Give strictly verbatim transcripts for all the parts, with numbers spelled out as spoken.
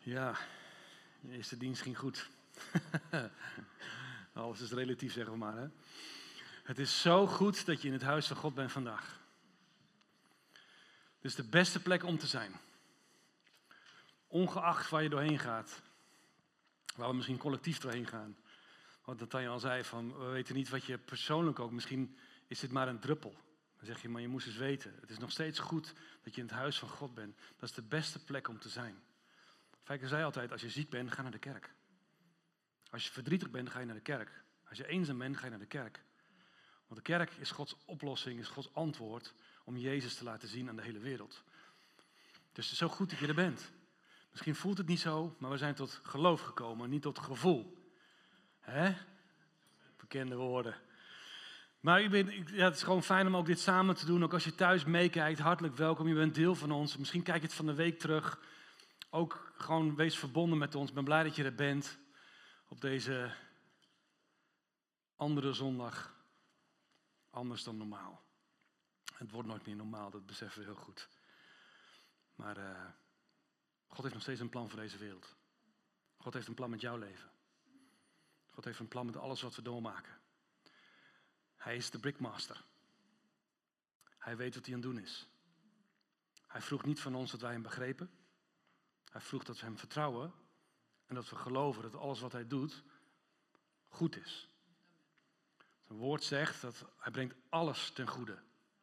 Ja, de eerste dienst ging goed. Alles is relatief, zeggen we maar. Hè? Het is zo goed dat je in het huis van God bent vandaag. Het is de beste plek om te zijn. Ongeacht waar je doorheen gaat. Waar we misschien collectief doorheen gaan. Wat Natanja al zei, van, we weten niet wat je persoonlijk ook... Misschien is dit maar een druppel. Dan zeg je, maar je moest eens weten. Het is nog steeds goed dat je in het huis van God bent. Dat is de beste plek om te zijn. Fijker zei altijd, als je ziek bent, ga naar de kerk. Als je verdrietig bent, ga je naar de kerk. Als je eenzaam bent, ga je naar de kerk. Want de kerk is Gods oplossing, is Gods antwoord om Jezus te laten zien aan de hele wereld. Dus het is zo goed dat je er bent. Misschien voelt het niet zo, maar we zijn tot geloof gekomen, niet tot gevoel. Hè? Bekende woorden. Maar u bent, ja, het is gewoon fijn om ook dit samen te doen. Ook als je thuis meekijkt, hartelijk welkom. Je bent deel van ons. Misschien kijk je het van de week terug. Ook gewoon wees verbonden met ons. Ik ben blij dat je er bent. Op deze andere zondag. Anders dan normaal. Het wordt nooit meer normaal, dat beseffen we heel goed. Maar uh, God heeft nog steeds een plan voor deze wereld. God heeft een plan met jouw leven. God heeft een plan met alles wat we doormaken. Hij is de brickmaster. Hij weet wat hij aan het doen is. Hij vroeg niet van ons dat wij hem begrepen. Hij vroeg dat we hem vertrouwen. En dat we geloven dat alles wat hij doet goed is. Zijn woord zegt dat hij brengt alles ten goede.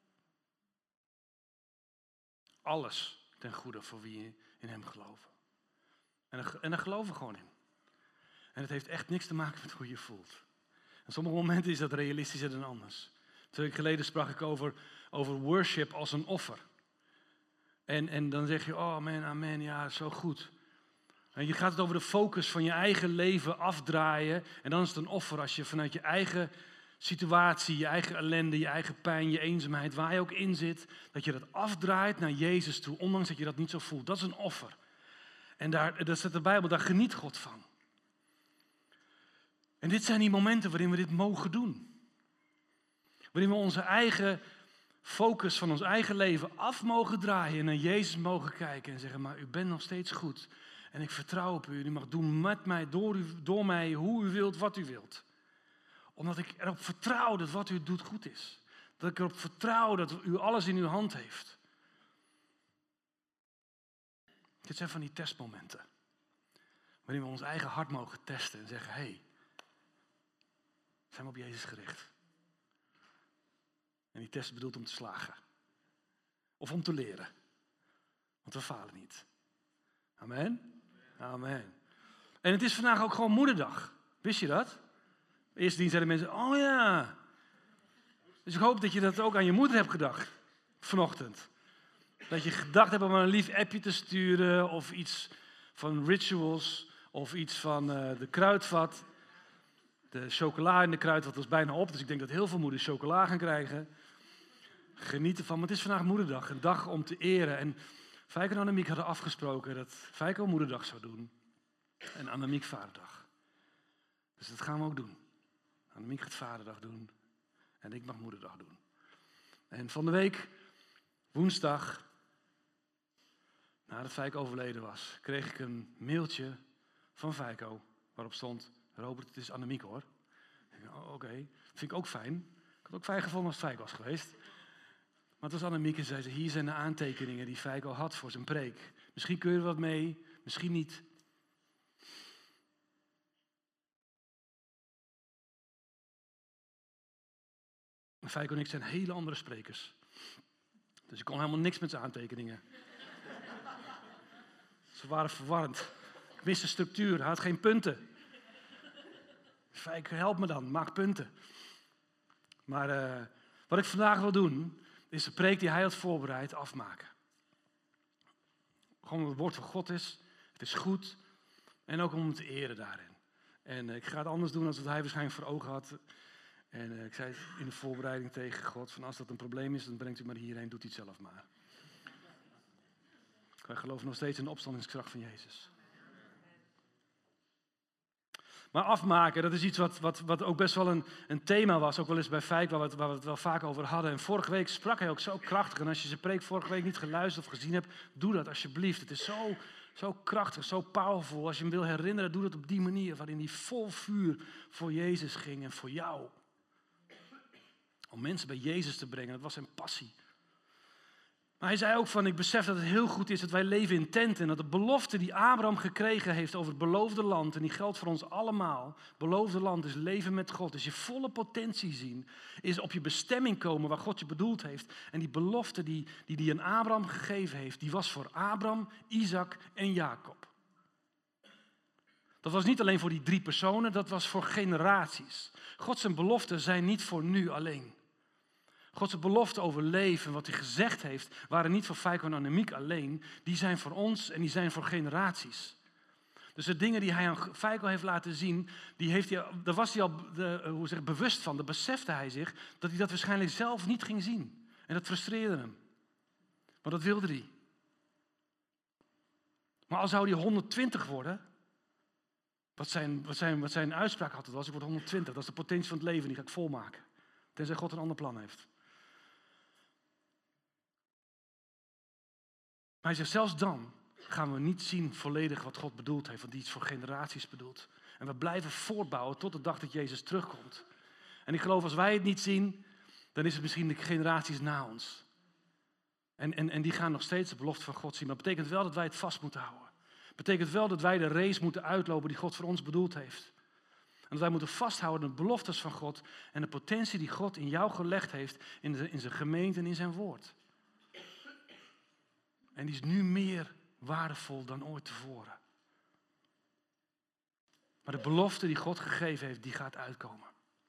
Alles ten goede voor wie in hem geloven. En daar, en daar geloven we gewoon in. En het heeft echt niks te maken met hoe je je voelt. En sommige momenten is dat realistischer dan anders. Twee weken geleden sprak ik over, over worship als een offer. En, en dan zeg je, oh man, amen, ja, zo goed. En je gaat het over de focus van je eigen leven afdraaien. En dan is het een offer als je vanuit je eigen situatie, je eigen ellende, je eigen pijn, je eenzaamheid, waar je ook in zit, dat je dat afdraait naar Jezus toe, ondanks dat je dat niet zo voelt. Dat is een offer. En daar, daar staat de Bijbel, daar geniet God van. En dit zijn die momenten waarin we dit mogen doen. Waarin we onze eigen focus van ons eigen leven af mogen draaien en naar Jezus mogen kijken en zeggen, maar u bent nog steeds goed. En ik vertrouw op u. U mag doen met mij, door, u, door mij, hoe u wilt, wat u wilt. Omdat ik erop vertrouw dat wat u doet goed is. Dat ik erop vertrouw dat u alles in uw hand heeft. Dit zijn van die testmomenten. Waarin we ons eigen hart mogen testen en zeggen, hé, hey, zijn we op Jezus gericht? En die test is bedoeld om te slagen. Of om te leren. Want we falen niet. Amen? Amen. En het is vandaag ook gewoon moederdag. Wist je dat? De eerste dienst zeiden mensen, oh ja. Dus ik hoop dat je dat ook aan je moeder hebt gedacht. Vanochtend. Dat je gedacht hebt om een lief appje te sturen. Of iets van rituals. Of iets van uh, de kruidvat. De chocola in de kruidvat was bijna op. Dus ik denk dat heel veel moeders chocola gaan krijgen. Geniet ervan. Maar het is vandaag moederdag. Een dag om te eren. En Fijke en Annemiek hadden afgesproken dat Fijke moederdag zou doen. En Annemiek vaderdag. Dus dat gaan we ook doen. Annemiek gaat vaderdag doen. En ik mag moederdag doen. En van de week, woensdag, nadat Fijke overleden was, kreeg ik een mailtje van Fijko. Waarop stond, Robert, het is Annemiek hoor. Ik dacht, oh, oké, okay. Vind ik ook fijn. Ik had ook fijn gevonden als het Fijko was geweest. Maar het was Annemiek en zei ze, hier zijn de aantekeningen die Fijko had voor zijn preek. Misschien kun je er wat mee, misschien niet. Fijko en ik zijn hele andere sprekers. Dus ik kon helemaal niks met zijn aantekeningen. Ze waren verwarrend. Ik miste structuur, hij had geen punten. Fijko, help me dan, maak punten. Maar uh, wat ik vandaag wil doen, is de preek die hij had voorbereid afmaken. Gewoon het woord van God is, het is goed. En ook om hem te eren daarin. En uh, ik ga het anders doen dan wat hij waarschijnlijk voor ogen had. En uh, ik zei in de voorbereiding tegen God, van als dat een probleem is, dan brengt u maar hierheen, doet u het zelf maar. Wij geloven nog steeds in de opstandingskracht van Jezus. Maar afmaken, dat is iets wat, wat, wat ook best wel een, een thema was, ook wel eens bij Fijk, waar we, het, waar we het wel vaak over hadden. En vorige week sprak hij ook zo krachtig. En als je zijn preek vorige week niet geluisterd of gezien hebt, doe dat alsjeblieft. Het is zo, Zo krachtig, zo powerful. Als je hem wil herinneren, doe dat op die manier. Waarin hij vol vuur voor Jezus ging en voor jou. Om mensen bij Jezus te brengen, dat was zijn passie. Maar hij zei ook van, ik besef dat het heel goed is dat wij leven in tenten. En dat de belofte die Abraham gekregen heeft over het beloofde land, en die geldt voor ons allemaal. Beloofde land is leven met God, is je volle potentie zien. Is op je bestemming komen waar God je bedoeld heeft. En die belofte die die, die aan Abraham gegeven heeft, die was voor Abraham, Isaac en Jacob. Dat was niet alleen voor die drie personen, dat was voor generaties. Gods beloften zijn niet voor nu alleen. Gods beloften over leven, wat hij gezegd heeft, waren niet voor Feiko en Annemiek alleen. Die zijn voor ons en die zijn voor generaties. Dus de dingen die hij aan Feiko heeft laten zien, die heeft hij, daar was hij al de, hoe zeg, bewust van. Daar besefte hij zich dat hij dat waarschijnlijk zelf niet ging zien. En dat frustreerde hem. Maar dat wilde hij. Maar al zou hij honderdtwintig worden, wat zijn, wat zijn, wat zijn uitspraak had, was ik word honderdtwintig. Dat is de potentie van het leven, die ga ik volmaken. Tenzij God een ander plan heeft. Maar hij zegt, zelfs dan gaan we niet zien volledig wat God bedoeld heeft. Want die is voor generaties bedoeld. En we blijven voortbouwen tot de dag dat Jezus terugkomt. En ik geloof, als wij het niet zien, dan is het misschien de generaties na ons. En, en, en die gaan nog steeds de belofte van God zien. Maar het betekent wel dat wij het vast moeten houden. Het betekent wel dat wij de race moeten uitlopen die God voor ons bedoeld heeft. En dat wij moeten vasthouden aan de beloftes van God en de potentie die God in jou gelegd heeft in, de, in zijn gemeente en in zijn woord. En die is nu meer waardevol dan ooit tevoren. Maar de belofte die God gegeven heeft, die gaat uitkomen.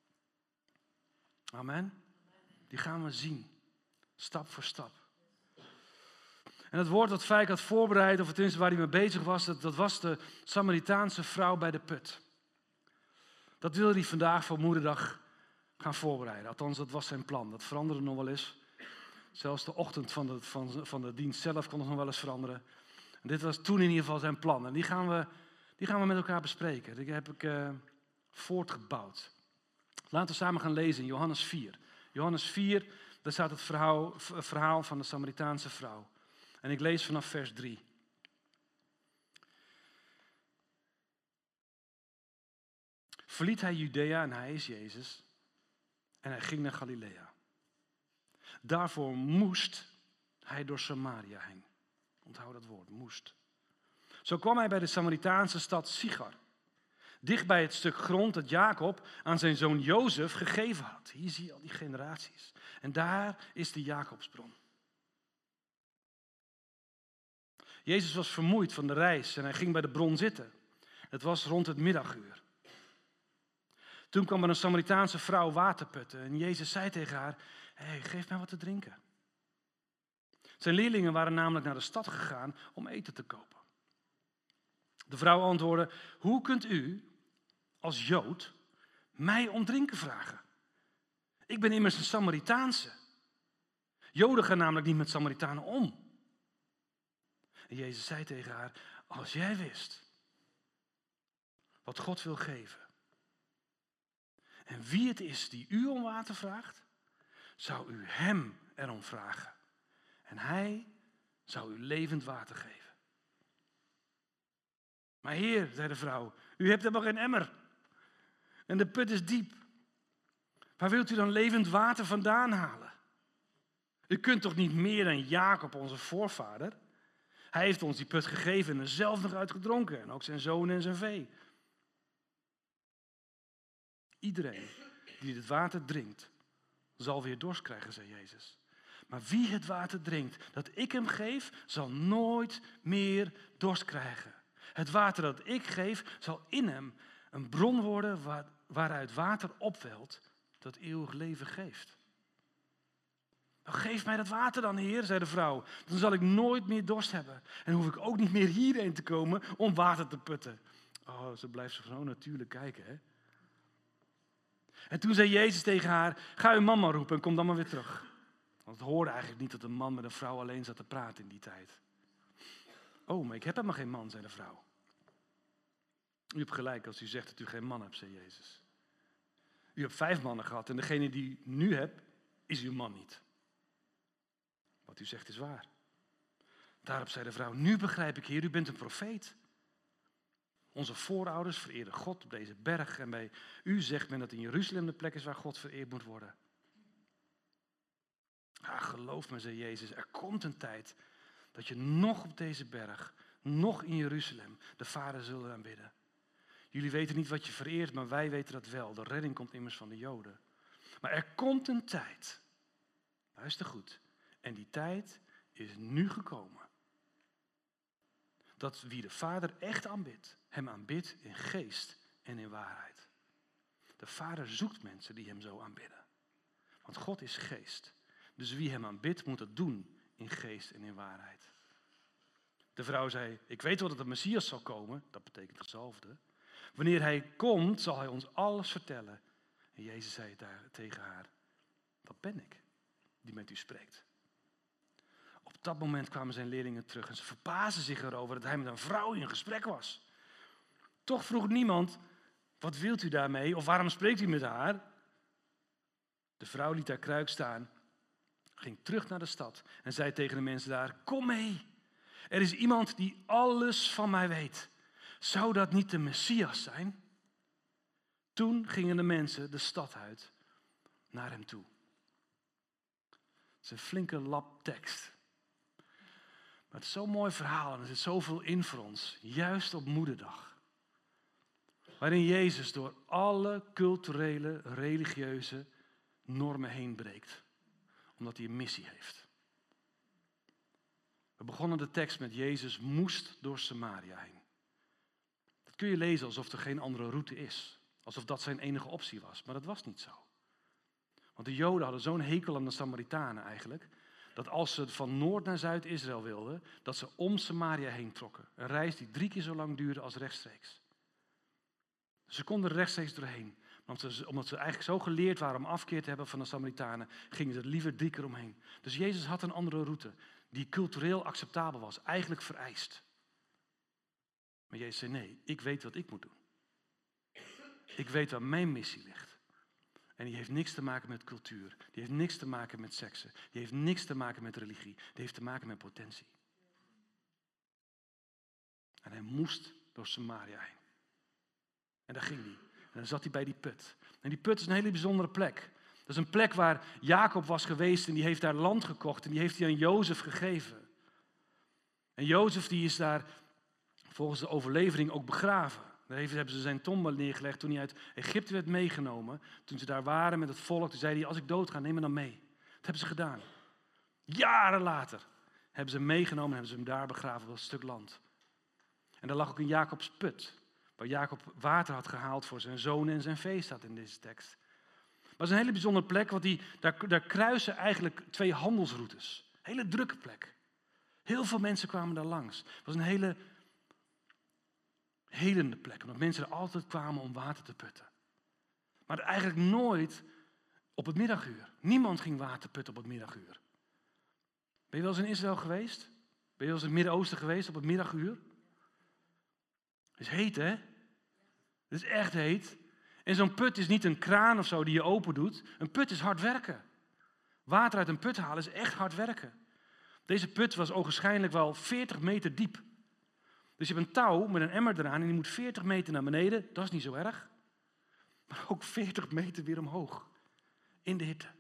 Amen. Die gaan we zien. Stap voor stap. En het woord dat Fijk had voorbereid, of tenminste waar hij mee bezig was, dat, dat was de Samaritaanse vrouw bij de put. Dat wilde hij vandaag voor Moederdag gaan voorbereiden. Althans, dat was zijn plan. Dat veranderde nog wel eens. Zelfs de ochtend van de, van, van de dienst zelf kon het nog wel eens veranderen. En dit was toen in ieder geval zijn plan. En die gaan we, die gaan we met elkaar bespreken. Die heb ik uh, voortgebouwd. Laten we samen gaan lezen in Johannes vier. Johannes vier, daar staat het verhaal, het verhaal van de Samaritaanse vrouw. En ik lees vanaf vers drie. Verliet hij Judea, en hij is Jezus, en hij ging naar Galilea. Daarvoor moest hij door Samaria heen. Onthoud dat woord, moest. Zo kwam hij bij de Samaritaanse stad Sichar. Dicht bij het stuk grond dat Jacob aan zijn zoon Jozef gegeven had. Hier zie je al die generaties. En daar is de Jacobsbron. Jezus was vermoeid van de reis en hij ging bij de bron zitten. Het was rond het middaguur. Toen kwam er een Samaritaanse vrouw water putten en Jezus zei tegen haar, hey, geef mij wat te drinken. Zijn leerlingen waren namelijk naar de stad gegaan om eten te kopen. De vrouw antwoordde, hoe kunt u als Jood mij om drinken vragen? Ik ben immers een Samaritaanse. Joden gaan namelijk niet met Samaritanen om. En Jezus zei tegen haar, als jij wist wat God wil geven en wie het is die u om water vraagt, zou u hem erom vragen. En hij zou u levend water geven. Maar Heer, zei de vrouw, u hebt helemaal geen emmer. En de put is diep. Waar wilt u dan levend water vandaan halen? U kunt toch niet meer dan Jacob, onze voorvader? Hij heeft ons die put gegeven en er zelf nog uit gedronken. En ook zijn zoon en zijn vee. Iedereen die dit water drinkt, zal weer dorst krijgen, zei Jezus. Maar wie het water drinkt dat ik hem geef, zal nooit meer dorst krijgen. Het water dat ik geef, zal in hem een bron worden waar, waaruit water opwelt dat eeuwig leven geeft. Nou, geef mij dat water dan, Heer, zei de vrouw. Dan zal ik nooit meer dorst hebben. En hoef ik ook niet meer hierheen te komen om water te putten. Oh, ze blijft zo natuurlijk kijken, hè. En toen zei Jezus tegen haar, ga uw mama roepen en kom dan maar weer terug. Want het hoorde eigenlijk niet dat een man met een vrouw alleen zat te praten in die tijd. Oh, maar ik heb helemaal geen man, zei de vrouw. U hebt gelijk als u zegt dat u geen man hebt, zei Jezus. U hebt vijf mannen gehad en degene die u nu hebt, is uw man niet. Wat u zegt is waar. Daarop zei de vrouw, nu begrijp ik, Heer, u bent een profeet. Onze voorouders vereerden God op deze berg en bij u zegt men dat in Jeruzalem de plek is waar God vereerd moet worden. Ah, geloof me, zei Jezus, er komt een tijd dat je nog op deze berg, nog in Jeruzalem, de Vader zullen aanbidden. Jullie weten niet wat je vereert, maar wij weten dat wel. De redding komt immers van de Joden. Maar er komt een tijd, luister goed, en die tijd is nu gekomen. Dat wie de Vader echt aanbidt, hem aanbidt in geest en in waarheid. De Vader zoekt mensen die hem zo aanbidden. Want God is geest. Dus wie hem aanbidt, moet dat doen in geest en in waarheid. De vrouw zei, ik weet wel dat de Messias zal komen. Dat betekent hetzelfde. Wanneer hij komt, zal hij ons alles vertellen. En Jezus zei daar tegen haar, dat ben ik, die met u spreekt. Op dat moment kwamen zijn leerlingen terug en ze verbaasden zich erover dat hij met een vrouw in gesprek was. Toch vroeg niemand, wat wilt u daarmee of waarom spreekt u met haar? De vrouw liet haar kruik staan, ging terug naar de stad en zei tegen de mensen daar, kom mee. Er is iemand die alles van mij weet. Zou dat niet de Messias zijn? Toen gingen de mensen de stad uit naar hem toe. Het is een flinke lap tekst. Maar het is zo'n mooi verhaal en er zit zoveel in voor ons. Juist op Moederdag. Waarin Jezus door alle culturele, religieuze normen heen breekt. Omdat hij een missie heeft. We begonnen de tekst met Jezus moest door Samaria heen. Dat kun je lezen alsof er geen andere route is. Alsof dat zijn enige optie was. Maar dat was niet zo. Want de Joden hadden zo'n hekel aan de Samaritanen eigenlijk. Dat als ze van Noord naar Zuid-Israël wilden, dat ze om Samaria heen trokken. Een reis die drie keer zo lang duurde als rechtstreeks. Ze konden er rechtstreeks doorheen. Want ze, omdat ze eigenlijk zo geleerd waren om afkeer te hebben van de Samaritanen, gingen ze er liever drie keer omheen. Dus Jezus had een andere route die cultureel acceptabel was. Eigenlijk vereist. Maar Jezus zei nee, ik weet wat ik moet doen. Ik weet waar mijn missie ligt. En die heeft niks te maken met cultuur. Die heeft niks te maken met seksen. Die heeft niks te maken met religie. Die heeft te maken met potentie. En hij moest door Samaria heen. En daar ging hij. En dan zat hij bij die put. En die put is een hele bijzondere plek. Dat is een plek waar Jacob was geweest en die heeft daar land gekocht. En die heeft hij aan Jozef gegeven. En Jozef die is daar volgens de overlevering ook begraven. Daar hebben ze zijn tombe neergelegd toen hij uit Egypte werd meegenomen. Toen ze daar waren met het volk, toen zei hij, als ik dood ga, neem me dan mee. Dat hebben ze gedaan. Jaren later hebben ze hem meegenomen en hebben ze hem daar begraven op dat stuk land. En daar lag ook een Jacobs put, waar Jacob water had gehaald voor zijn zonen en zijn vee, staat in deze tekst. Maar het is een hele bijzondere plek, want die, daar, daar kruisen eigenlijk twee handelsroutes. Een hele drukke plek. Heel veel mensen kwamen daar langs. Het was een hele helende plek, omdat mensen er altijd kwamen om water te putten. Maar eigenlijk nooit op het middaguur. Niemand ging water putten op het middaguur. Ben je wel eens in Israël geweest? Ben je wel eens in het Midden-Oosten geweest op het middaguur? Het is heet, hè? Het is echt heet. En zo'n put is niet een kraan of zo die je open doet. Een put is hard werken. Water uit een put halen is echt hard werken. Deze put was ogenschijnlijk wel veertig meter diep. Dus je hebt een touw met een emmer eraan en die moet veertig meter naar beneden. Dat is niet zo erg. Maar ook veertig meter weer omhoog. In de hitte.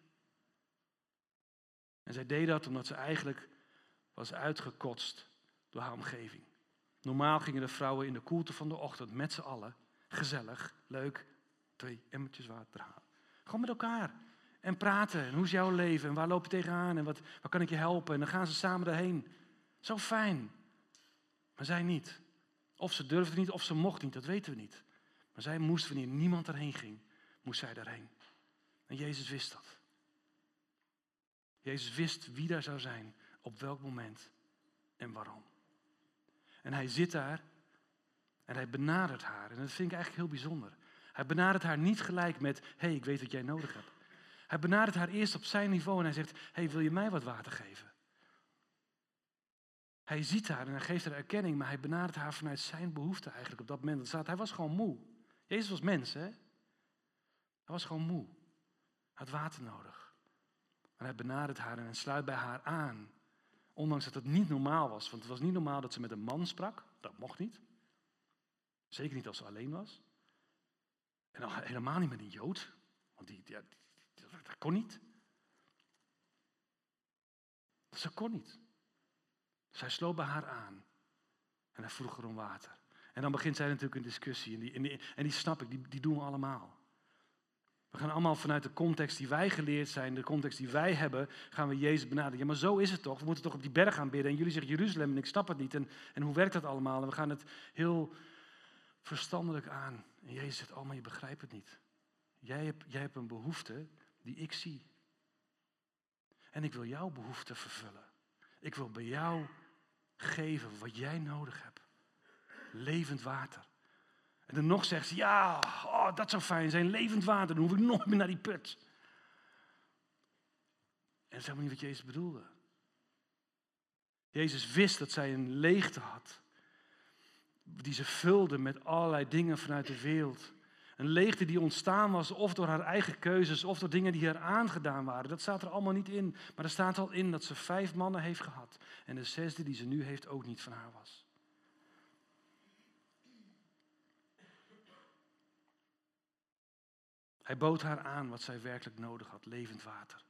En zij deed dat omdat ze eigenlijk was uitgekotst door haar omgeving. Normaal gingen de vrouwen in de koelte van de ochtend met z'n allen, gezellig, leuk, twee emmertjes water halen. Gewoon met elkaar. En praten. En hoe is jouw leven? En waar loop je tegenaan? En wat, waar kan ik je helpen? En dan gaan ze samen daarheen. Zo fijn. Maar zij niet. Of ze durfde niet, of ze mocht niet, dat weten we niet. Maar zij moest, wanneer niemand erheen ging, moest zij daarheen. En Jezus wist dat. Jezus wist wie daar zou zijn, op welk moment en waarom. En hij zit daar en hij benadert haar. En dat vind ik eigenlijk heel bijzonder. Hij benadert haar niet gelijk met, hé, hey, ik weet wat jij nodig hebt. Hij benadert haar eerst op zijn niveau en hij zegt, hé, hey, wil je mij wat water geven? Hij ziet haar en hij geeft haar erkenning, maar hij benadert haar vanuit zijn behoefte eigenlijk op dat moment. Hij was gewoon moe. Jezus was mens, hè? Hij was gewoon moe. Hij had water nodig. En hij benadert haar en hij sluit bij haar aan. Ondanks dat het niet normaal was. Want het was niet normaal dat ze met een man sprak. Dat mocht niet. Zeker niet als ze alleen was. En al helemaal niet met een Jood. Want die, ja, die, dat kon niet. Dat kon niet. Dus hij sloot bij haar aan. En hij vroeg er om water. En dan begint zij natuurlijk een discussie. En die, en die, en die snap ik, die, die doen we allemaal. We gaan allemaal vanuit de context die wij geleerd zijn, de context die wij hebben, gaan we Jezus benaderen. Ja, maar zo is het toch? We moeten toch op die berg gaan bidden. En jullie zeggen Jeruzalem en ik snap het niet. En, en hoe werkt dat allemaal? En we gaan het heel verstandelijk aan. En Jezus zegt, oh, maar je begrijpt het niet. Jij hebt, jij hebt een behoefte die ik zie. En ik wil jouw behoefte vervullen. Ik wil bij jou geven wat jij nodig hebt. Levend water. En dan nog zegt ze, ja, oh, dat zou fijn zijn, levend water. Dan hoef ik nooit meer naar die put. En dat is helemaal niet wat Jezus bedoelde. Jezus wist dat zij een leegte had. Die ze vulde met allerlei dingen vanuit de wereld. Een leegte die ontstaan was of door haar eigen keuzes of door dingen die haar aangedaan waren. Dat staat er allemaal niet in. Maar er staat al in dat ze vijf mannen heeft gehad. En de zesde die ze nu heeft ook niet van haar was. Hij bood haar aan wat zij werkelijk nodig had, levend water.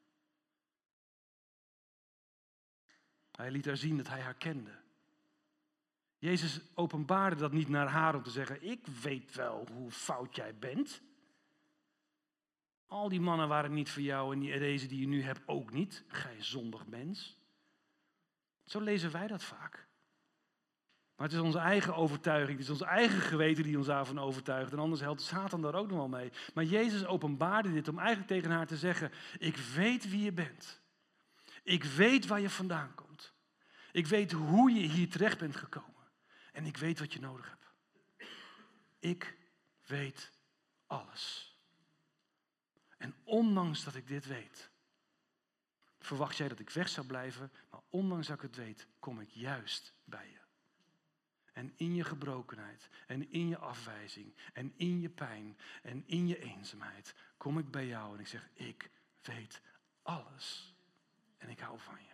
Hij liet haar zien dat hij haar kende. Jezus openbaarde dat niet naar haar om te zeggen, ik weet wel hoe fout jij bent. Al die mannen waren niet voor jou en die, deze die je nu hebt ook niet. Gij zondig mens. Zo lezen wij dat vaak. Maar het is onze eigen overtuiging, het is ons eigen geweten die ons daarvan overtuigt. En anders helpt Satan daar ook nog wel mee. Maar Jezus openbaarde dit om eigenlijk tegen haar te zeggen, ik weet wie je bent. Ik weet waar je vandaan komt. Ik weet hoe je hier terecht bent gekomen. En ik weet wat je nodig hebt. Ik weet alles. En ondanks dat ik dit weet, verwacht jij dat ik weg zou blijven. Maar ondanks dat ik het weet, kom ik juist bij je. En in je gebrokenheid, en in je afwijzing, en in je pijn, en in je eenzaamheid, kom ik bij jou en ik zeg, ik weet alles. En ik hou van je.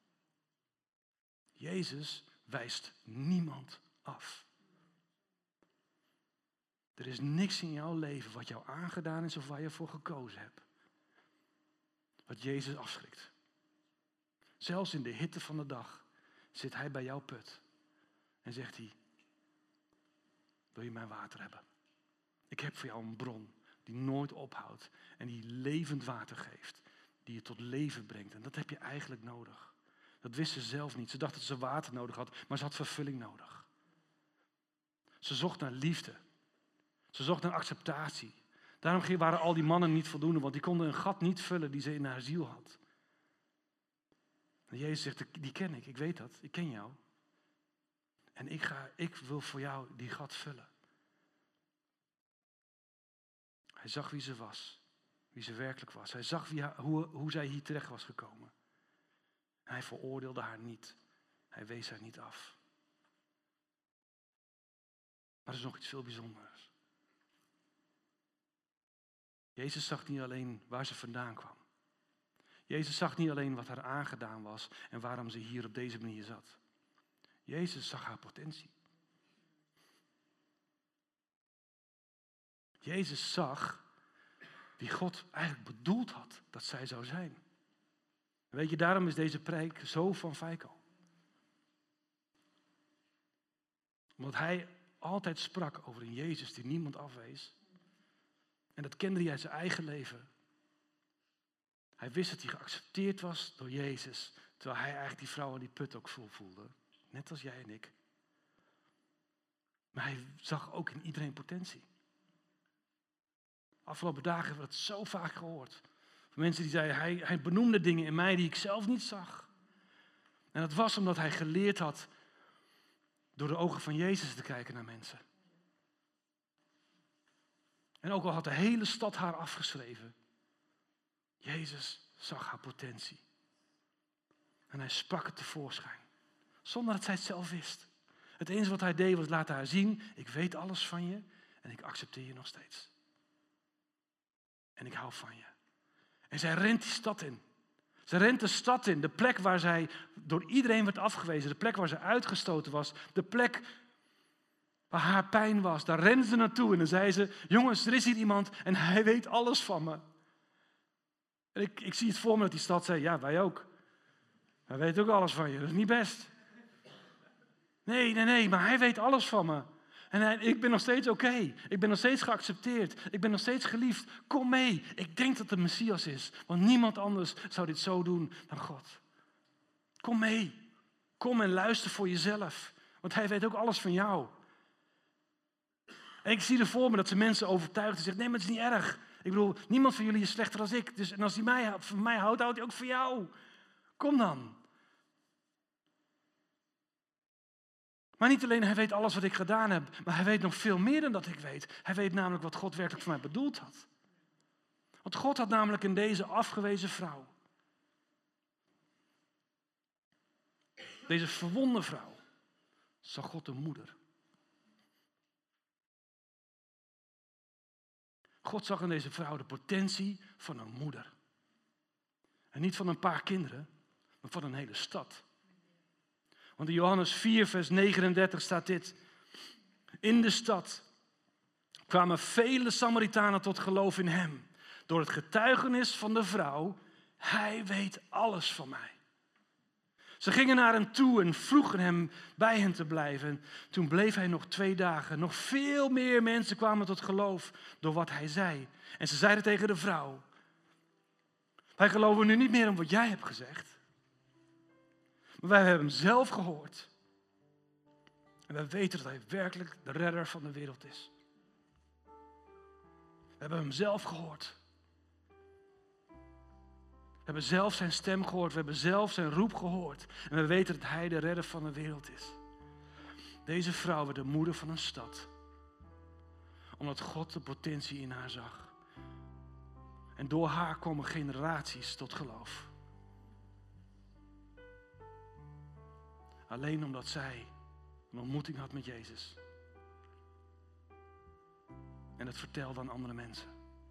Jezus wijst niemand af. Er is niks in jouw leven wat jou aangedaan is of waar je voor gekozen hebt. Wat Jezus afschrikt. Zelfs in de hitte van de dag zit hij bij jouw put. En zegt hij, wil je mijn water hebben? Ik heb voor jou een bron die nooit ophoudt. En die levend water geeft. Die je tot leven brengt. En dat heb je eigenlijk nodig. Dat wist ze zelf niet. Ze dacht dat ze water nodig had. Maar ze had vervulling nodig. Ze zocht naar liefde. Ze zocht naar acceptatie. Daarom waren al die mannen niet voldoende. Want die konden een gat niet vullen die ze in haar ziel had. En Jezus zegt, die ken ik. Ik weet dat. Ik ken jou. En ik, ga, ik wil voor jou die gat vullen. Hij zag wie ze was. Wie ze werkelijk was. Hij zag wie, hoe, hoe zij hier terecht was gekomen. En hij veroordeelde haar niet. Hij wees haar niet af. Maar er is nog iets veel bijzonders. Jezus zag niet alleen waar ze vandaan kwam. Jezus zag niet alleen wat haar aangedaan was en waarom ze hier op deze manier zat. Jezus zag haar potentie. Jezus zag wie God eigenlijk bedoeld had dat zij zou zijn. Weet je, daarom is deze preek zo van Feiko. Omdat hij altijd sprak over een Jezus die niemand afwees. En dat kende hij uit zijn eigen leven. Hij wist dat hij geaccepteerd was door Jezus. Terwijl hij eigenlijk die vrouw aan die put ook vol voelde. Net als jij en ik. Maar hij zag ook in iedereen potentie. Afgelopen dagen hebben we dat zo vaak gehoord. Van mensen die zeiden, hij, hij benoemde dingen in mij die ik zelf niet zag. En dat was omdat hij geleerd had door de ogen van Jezus te kijken naar mensen. En ook al had de hele stad haar afgeschreven. Jezus zag haar potentie. En hij sprak het tevoorschijn. Zonder dat zij het zelf wist. Het enige wat hij deed was laten haar zien. Ik weet alles van je. En ik accepteer je nog steeds. En ik hou van je. En zij rent die stad in. Ze rent de stad in, de plek waar zij door iedereen werd afgewezen, de plek waar ze uitgestoten was, de plek waar haar pijn was. Daar rende ze naartoe en dan zei ze, jongens, er is hier iemand en hij weet alles van me. En ik, ik zie het voor me dat die stad zei, ja, wij ook. Hij weet ook alles van je, dat is niet best. Nee, nee, nee, maar hij weet alles van me. En hij, ik ben nog steeds oké. Okay. Ik ben nog steeds geaccepteerd. Ik ben nog steeds geliefd. Kom mee. Ik denk dat de Messias is. Want niemand anders zou dit zo doen dan God. Kom mee. Kom en luister voor jezelf. Want hij weet ook alles van jou. En ik zie er voor me dat ze mensen overtuigt en zegt, nee, maar het is niet erg. Ik bedoel, niemand van jullie is slechter dan ik. Dus, en als hij mij, van mij houdt, houdt hij ook van jou. Kom dan. Maar niet alleen, hij weet alles wat ik gedaan heb, maar hij weet nog veel meer dan dat ik weet. Hij weet namelijk wat God werkelijk voor mij bedoeld had. Want God had namelijk in deze afgewezen vrouw, deze verwonde vrouw, zag God een moeder. God zag in deze vrouw de potentie van een moeder. En niet van een paar kinderen, maar van een hele stad. Want in Johannes vier, vers negenendertig staat dit. In de stad kwamen vele Samaritanen tot geloof in hem. Door het getuigenis van de vrouw, hij weet alles van mij. Ze gingen naar hem toe en vroegen hem bij hen te blijven. Toen bleef hij nog twee dagen. Nog veel meer mensen kwamen tot geloof door wat hij zei. En ze zeiden tegen de vrouw, wij geloven nu niet meer om wat jij hebt gezegd. Maar wij hebben hem zelf gehoord. En wij weten dat hij werkelijk de redder van de wereld is. We hebben hem zelf gehoord. We hebben zelf zijn stem gehoord. We hebben zelf zijn roep gehoord. En we weten dat hij de redder van de wereld is. Deze vrouw werd de moeder van een stad. Omdat God de potentie in haar zag. En door haar komen generaties tot geloof. Alleen omdat zij een ontmoeting had met Jezus. En het vertelde aan andere mensen.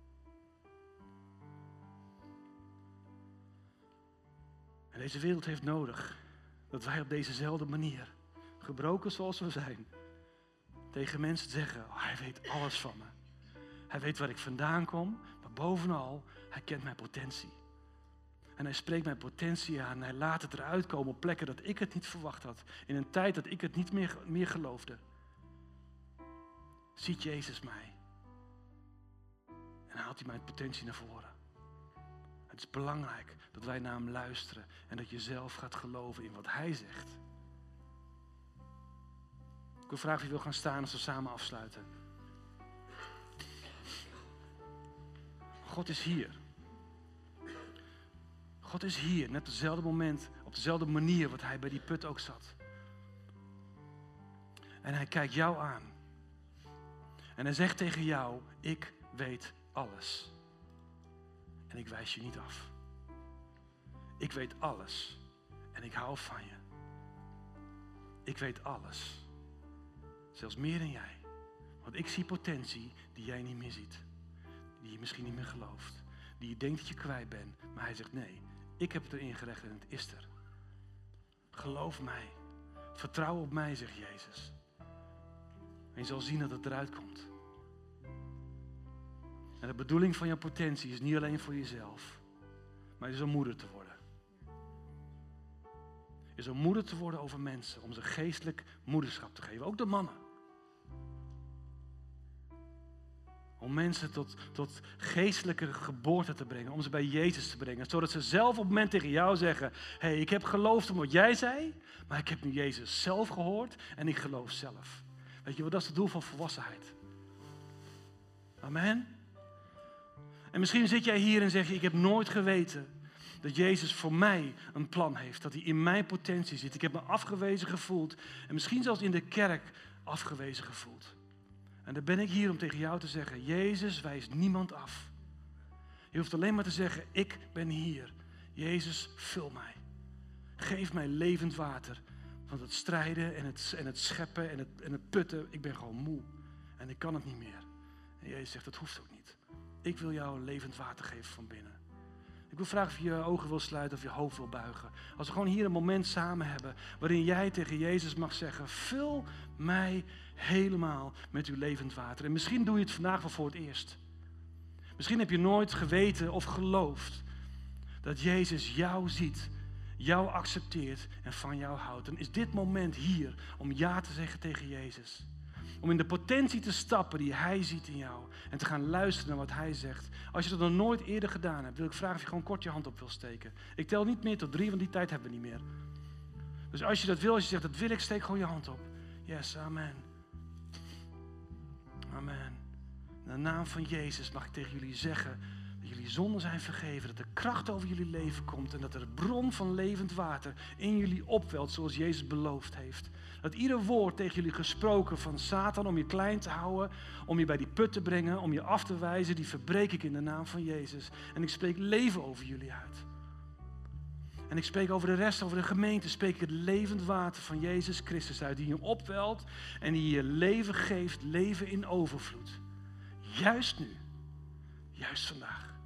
En deze wereld heeft nodig dat wij op dezezelfde manier, gebroken zoals we zijn, tegen mensen zeggen, oh, hij weet alles van me. Hij weet waar ik vandaan kom, maar bovenal, hij kent mijn potentie. En hij spreekt mijn potentie aan en hij laat het eruit komen op plekken dat ik het niet verwacht had. In een tijd dat ik het niet meer, meer geloofde. Ziet Jezus mij. En haalt hij mijn potentie naar voren. Het is belangrijk dat wij naar hem luisteren. En dat je zelf gaat geloven in wat hij zegt. Ik wil vragen wie wil gaan staan als we samen afsluiten. God is hier. God is hier, net op hetzelfde moment, op dezelfde manier wat hij bij die put ook zat. En hij kijkt jou aan. En hij zegt tegen jou, ik weet alles. En ik wijs je niet af. Ik weet alles. En ik hou van je. Ik weet alles. Zelfs meer dan jij. Want ik zie potentie die jij niet meer ziet. Die je misschien niet meer gelooft. Die je denkt dat je kwijt bent. Maar hij zegt nee. Ik heb het erin gelegd en het is er. Geloof mij. Vertrouw op mij, zegt Jezus. En je zal zien dat het eruit komt. En de bedoeling van jouw potentie is niet alleen voor jezelf. Maar is om moeder te worden. Is om moeder te worden over mensen. Om ze geestelijk moederschap te geven. Ook de mannen. Om mensen tot, tot geestelijke geboorte te brengen. Om ze bij Jezus te brengen. Zodat ze zelf op het moment tegen jou zeggen. Hé, hey, ik heb geloofd om wat jij zei. Maar ik heb nu Jezus zelf gehoord. En ik geloof zelf. Weet je wat, dat is het doel van volwassenheid. Amen. En misschien zit jij hier en zeg je, ik heb nooit geweten dat Jezus voor mij een plan heeft. Dat hij in mijn potentie zit. Ik heb me afgewezen gevoeld. En misschien zelfs in de kerk afgewezen gevoeld. En dan ben ik hier om tegen jou te zeggen, Jezus wijst niemand af. Je hoeft alleen maar te zeggen, ik ben hier. Jezus, vul mij. Geef mij levend water. Want het strijden en het, en het scheppen en het, en het putten, ik ben gewoon moe. En ik kan het niet meer. En Jezus zegt, dat hoeft ook niet. Ik wil jou een levend water geven van binnen. Ik wil vragen of je je ogen wil sluiten of je hoofd wil buigen. Als we gewoon hier een moment samen hebben waarin jij tegen Jezus mag zeggen, vul mij helemaal met uw levend water. En misschien doe je het vandaag wel voor het eerst. Misschien heb je nooit geweten of geloofd dat Jezus jou ziet, jou accepteert en van jou houdt. Dan is dit moment hier om ja te zeggen tegen Jezus. Om in de potentie te stappen die Hij ziet in jou. En te gaan luisteren naar wat Hij zegt. Als je dat nog nooit eerder gedaan hebt, wil ik vragen of je gewoon kort je hand op wil steken. Ik tel niet meer tot drie, want die tijd hebben we niet meer. Dus als je dat wil, als je zegt, dat wil ik, steek gewoon je hand op. Yes, amen. Amen. In de naam van Jezus mag ik tegen jullie zeggen dat jullie zonden zijn vergeven. Dat er kracht over jullie leven komt. En dat er een bron van levend water in jullie opwelt zoals Jezus beloofd heeft. Dat ieder woord tegen jullie gesproken van Satan om je klein te houden, om je bij die put te brengen, om je af te wijzen, die verbreek ik in de naam van Jezus. En ik spreek leven over jullie uit. En ik spreek over de rest, over de gemeente, spreek ik het levend water van Jezus Christus uit, die je opwelt en die je leven geeft, leven in overvloed. Juist nu, juist vandaag.